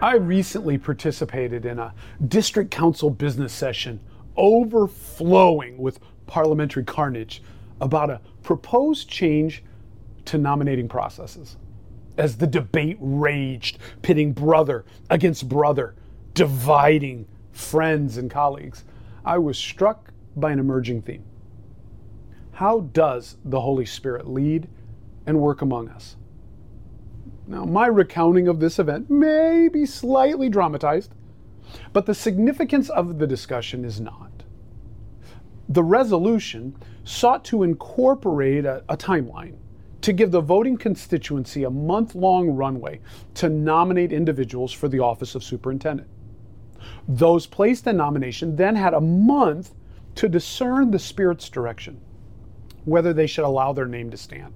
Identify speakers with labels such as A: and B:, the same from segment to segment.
A: I recently participated in a district council business session overflowing with parliamentary carnage about a proposed change to nominating processes. As the debate raged, pitting brother against brother, dividing friends and colleagues, I was struck by an emerging theme. How does the Holy Spirit lead and work among us? Now, my recounting of this event may be slightly dramatized, but the significance of the discussion is not. The resolution sought to incorporate a timeline to give the voting constituency a month-long runway to nominate individuals for the office of superintendent. Those placed in nomination then had a month to discern the Spirit's direction, whether they should allow their name to stand.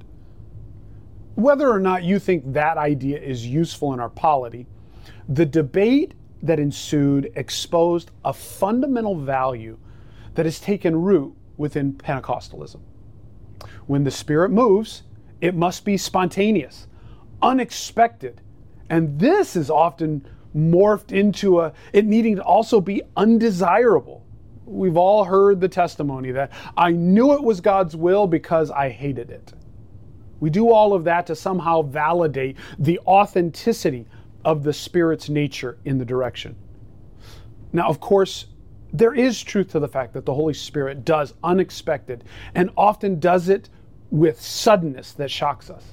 A: Whether or not you think that idea is useful in our polity, the debate that ensued exposed a fundamental value that has taken root within Pentecostalism. When the Spirit moves, it must be spontaneous, unexpected, and this is often morphed into it needing to also be undesirable. We've all heard the testimony that I knew it was God's will because I hated it. We do all of that to somehow validate the authenticity of the Spirit's nature in the direction. Now, of course, there is truth to the fact that the Holy Spirit does unexpected and often does it with suddenness that shocks us.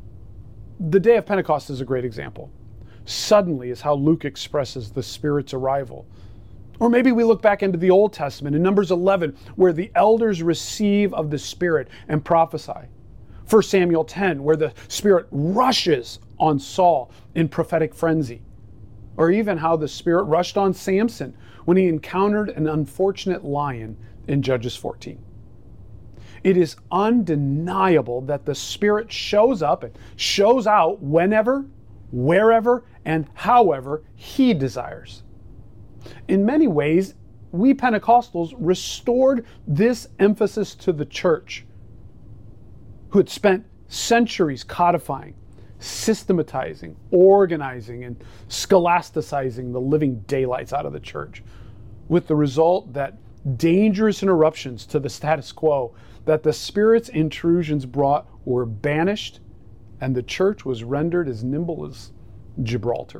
A: The day of Pentecost is a great example. Suddenly is how Luke expresses the Spirit's arrival. Or maybe we look back into the Old Testament in Numbers 11, where the elders receive of the Spirit and prophesy. 1 Samuel 10, where the Spirit rushes on Saul in prophetic frenzy. Or even how the Spirit rushed on Samson when he encountered an unfortunate lion in Judges 14. It is undeniable that the Spirit shows up and shows out whenever, wherever, and however He desires. In many ways, we Pentecostals restored this emphasis to the church, who had spent centuries codifying, systematizing, organizing, and scholasticizing the living daylights out of the church, with the result that dangerous interruptions to the status quo that the Spirit's intrusions brought were banished, and the church was rendered as nimble as Gibraltar.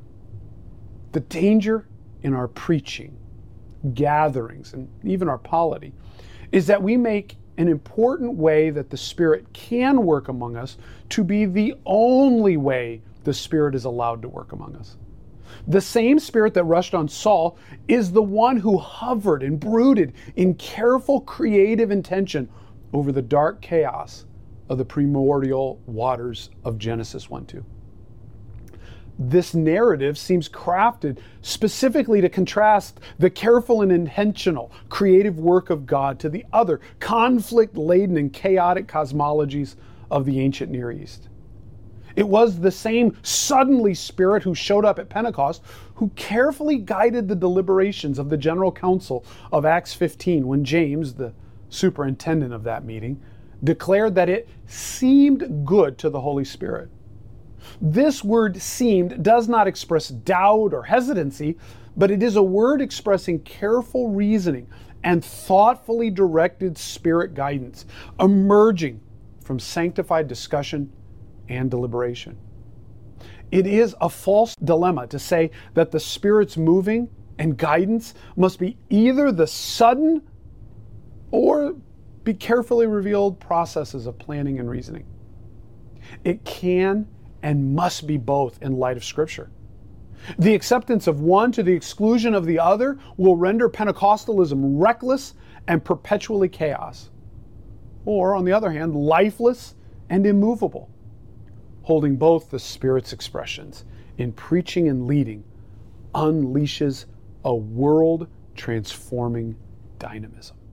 A: The danger in our preaching, gatherings, and even our polity is that we make an important way that the Spirit can work among us to be the only way the Spirit is allowed to work among us. The same Spirit that rushed on Saul is the one who hovered and brooded in careful creative intention over the dark chaos of the primordial waters of Genesis 1-2. This narrative seems crafted specifically to contrast the careful and intentional creative work of God to the other conflict-laden and chaotic cosmologies of the ancient Near East. It was the same suddenly Spirit who showed up at Pentecost who carefully guided the deliberations of the General Council of Acts 15 when James, the superintendent of that meeting, declared that it seemed good to the Holy Spirit. This word seemed does not express doubt or hesitancy, but it is a word expressing careful reasoning and thoughtfully directed Spirit guidance, emerging from sanctified discussion and deliberation. It is a false dilemma to say that the Spirit's moving and guidance must be either the sudden or be carefully revealed processes of planning and reasoning. It can and must be both in light of Scripture. The acceptance of one to the exclusion of the other will render Pentecostalism reckless and perpetually chaos. Or, on the other hand, lifeless and immovable, holding both the Spirit's expressions in preaching and leading unleashes a world-transforming dynamism.